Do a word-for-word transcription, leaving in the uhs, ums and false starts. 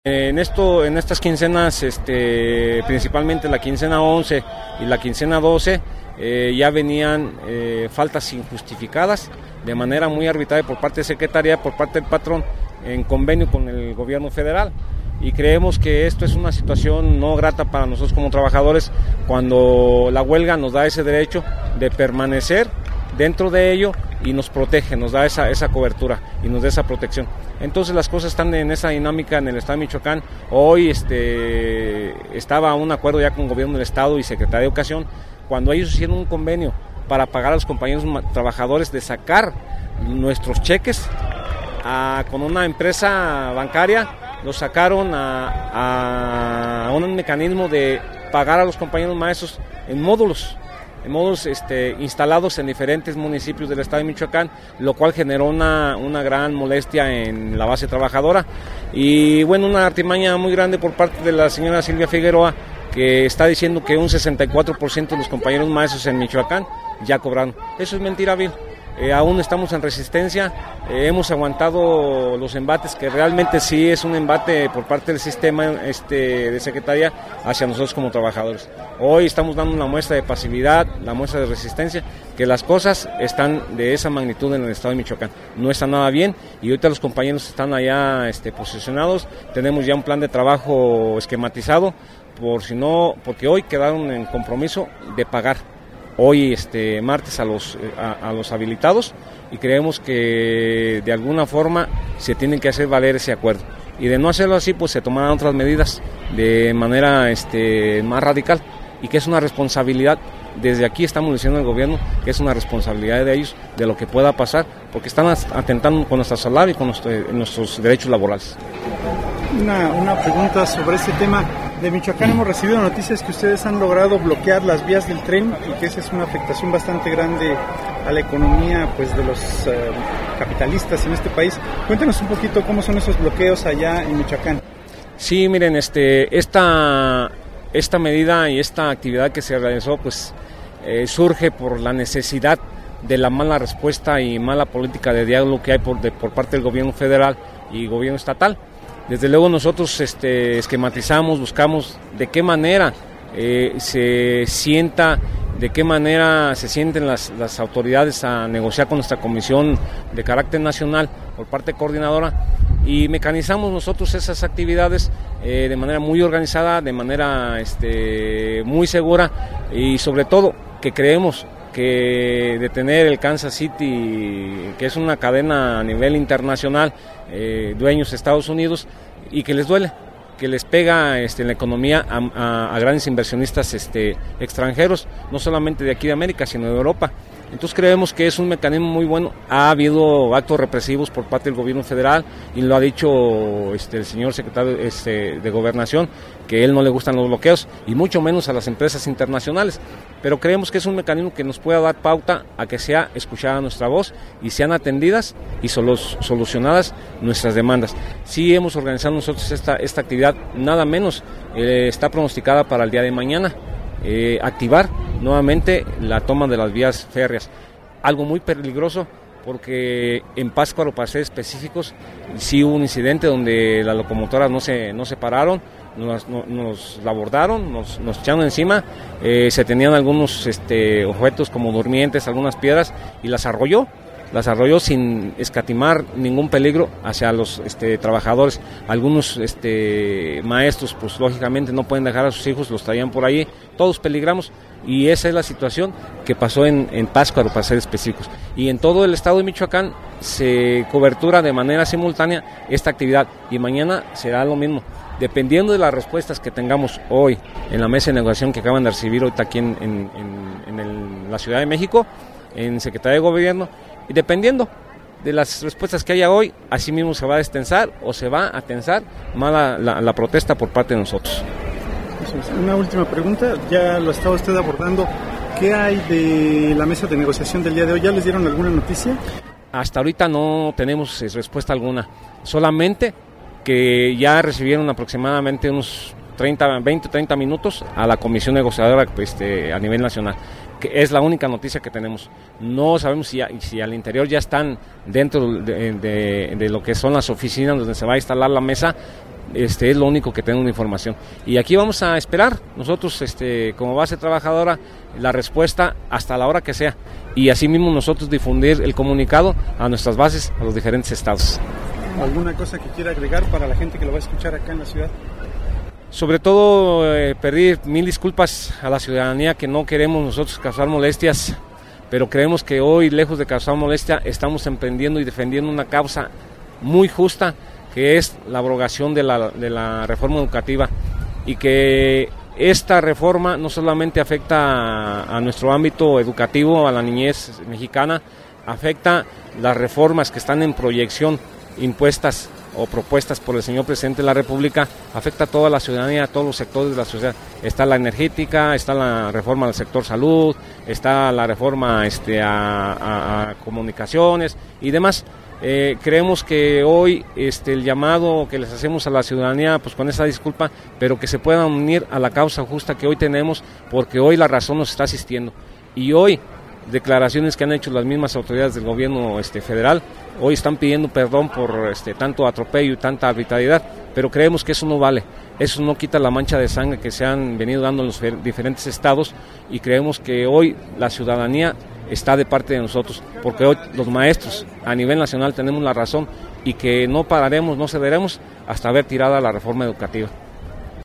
En esto, en estas quincenas, este, principalmente la quincena once y la quincena doce, eh, ya venían eh, faltas injustificadas de manera muy arbitraria por parte de Secretaría, por parte del patrón, en convenio con el gobierno federal. Y creemos que esto es una situación no grata para nosotros como trabajadores, cuando la huelga nos da ese derecho de permanecer dentro de ello y nos protege, nos da esa, esa cobertura y nos da esa protección. Entonces las cosas están en esa dinámica en el estado de Michoacán. Hoy este, estaba un acuerdo ya con el gobierno del estado y Secretaría de Educación, cuando ellos hicieron un convenio para pagar a los compañeros trabajadores de sacar nuestros cheques a, con una empresa bancaria, los sacaron a, a un mecanismo de pagar a los compañeros maestros en módulos. En módulos este, instalados en diferentes municipios del estado de Michoacán, lo cual generó una, una gran molestia en la base trabajadora y bueno, una artimaña muy grande por parte de la señora Silvia Figueroa, que está diciendo que un sesenta y cuatro por ciento de los compañeros maestros en Michoacán ya cobraron. Eso es mentira, vil. Eh, aún estamos en resistencia, eh, hemos aguantado los embates, que realmente sí es un embate por parte del sistema este, de Secretaría hacia nosotros como trabajadores. Hoy estamos dando una muestra de pasividad, la muestra de resistencia, que las cosas están de esa magnitud en el estado de Michoacán. No está nada bien y ahorita los compañeros están allá este, posicionados, tenemos ya un plan de trabajo esquematizado, por si no, porque hoy quedaron en compromiso de pagar. Hoy, este martes, a los, a, a los habilitados, y creemos que de alguna forma se tienen que hacer valer ese acuerdo. Y de no hacerlo así, pues se tomarán otras medidas de manera este, más radical, y que es una responsabilidad. Desde aquí estamos diciendo al gobierno que es una responsabilidad de ellos, de lo que pueda pasar, porque están atentando con nuestra salario y con nuestro, nuestros derechos laborales. Una, una pregunta sobre este tema. De Michoacán hemos recibido noticias que ustedes han logrado bloquear las vías del tren y que esa es una afectación bastante grande a la economía pues, de los uh, capitalistas en este país. Cuéntenos un poquito cómo son esos bloqueos allá en Michoacán. Sí, miren, este, esta, esta medida y esta actividad que se realizó pues eh, surge por la necesidad de la mala respuesta y mala política de diálogo que hay por, de, por parte del gobierno federal y gobierno estatal. Desde luego nosotros este, esquematizamos, buscamos de qué manera eh, se sienta, de qué manera se sienten las, las autoridades a negociar con nuestra comisión de carácter nacional por parte coordinadora, y mecanizamos nosotros esas actividades eh, de manera muy organizada, de manera este, muy segura, y sobre todo que creemos que de tener el Kansas City, que es una cadena a nivel internacional, eh, dueños de Estados Unidos, y que les duele, que les pega este, en la economía a, a, a grandes inversionistas este, extranjeros, no solamente de aquí de América, sino de Europa. Entonces creemos que es un mecanismo muy bueno. Ha habido actos represivos por parte del gobierno federal y lo ha dicho este, el señor secretario este, de Gobernación, que a él no le gustan los bloqueos y mucho menos a las empresas internacionales. Pero creemos que es un mecanismo que nos pueda dar pauta a que sea escuchada nuestra voz y sean atendidas y solo, solucionadas nuestras demandas. Sí hemos organizado nosotros esta, esta actividad, nada menos, eh, está pronosticada para el día de mañana. Eh, activar nuevamente la toma de las vías férreas, algo muy peligroso porque en Pátzcuaro, para ser específicos, sí hubo un incidente donde las locomotoras no se, no se pararon, nos, nos, nos la abordaron, nos, nos echaron encima, eh, se tenían algunos este, objetos como durmientes, algunas piedras, y las arrolló. las arrolló sin escatimar ningún peligro hacia los este, trabajadores. Algunos este, maestros, pues lógicamente no pueden dejar a sus hijos, los traían por ahí, todos peligramos, y esa es la situación que pasó en, en Pátzcuaro, para ser específicos. Y en todo el estado de Michoacán se cobertura de manera simultánea esta actividad, y mañana será lo mismo. Dependiendo de las respuestas que tengamos hoy en la mesa de negociación que acaban de recibir ahorita aquí en, en, en, en el, la Ciudad de México, en Secretaría de Gobierno, y dependiendo de las respuestas que haya hoy, así mismo se va a destensar o se va a tensar más la, la, la protesta por parte de nosotros. Una última pregunta, ya lo estaba usted abordando, ¿qué hay de la mesa de negociación del día de hoy? ¿Ya les dieron alguna noticia? Hasta ahorita no tenemos respuesta alguna, solamente que ya recibieron aproximadamente unos treinta, veinte, treinta minutos a la comisión negociadora este, a nivel nacional. que es la única noticia que tenemos. No sabemos si, si al interior ya están dentro de, de, de lo que son las oficinas donde se va a instalar la mesa. Este es lo único que tengo de información. Y aquí vamos a esperar nosotros, este, como base trabajadora, la respuesta hasta la hora que sea. Y asimismo nosotros difundir el comunicado a nuestras bases, a los diferentes estados. ¿Alguna cosa que quiera agregar para la gente que lo va a escuchar acá en la ciudad? Sobre todo, eh, pedir mil disculpas a la ciudadanía, que no queremos nosotros causar molestias, pero creemos que hoy, lejos de causar molestia, estamos emprendiendo y defendiendo una causa muy justa, que es la abrogación de la, de la reforma educativa, y que esta reforma no solamente afecta a, a nuestro ámbito educativo, a la niñez mexicana, afecta las reformas que están en proyección, impuestas o propuestas por el señor presidente de la República, afecta a toda la ciudadanía, a todos los sectores de la sociedad. Está la energética, está la reforma del sector salud, está la reforma este, a, a, a comunicaciones y demás. Eh, creemos que hoy este, el llamado que les hacemos a la ciudadanía, pues con esa disculpa, pero que se puedan unir a la causa justa que hoy tenemos, porque hoy la razón nos está asistiendo. Y hoy, declaraciones que han hecho las mismas autoridades del gobierno este, federal, hoy están pidiendo perdón por este, tanto atropello y tanta arbitrariedad, pero creemos que eso no vale, eso no quita la mancha de sangre que se han venido dando en los diferentes estados, y creemos que hoy la ciudadanía está de parte de nosotros, porque hoy los maestros a nivel nacional tenemos la razón, y que no pararemos, no cederemos hasta ver tirada la reforma educativa.